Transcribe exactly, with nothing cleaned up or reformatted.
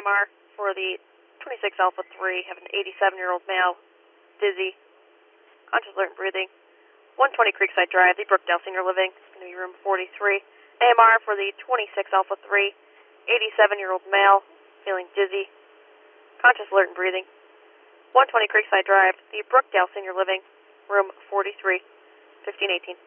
M R for the twenty-six Alpha three, have an eighty-seven-year-old male, dizzy, conscious, alert, and breathing. one twenty Creekside Drive, the Brookdale Senior Living, it's going to be room forty-three. A M R for the twenty-six Alpha three, eighty-seven-year-old male, feeling dizzy, conscious, alert, and breathing. one twenty Creekside Drive, the Brookdale Senior Living, room forty-three, fifteen eighteen.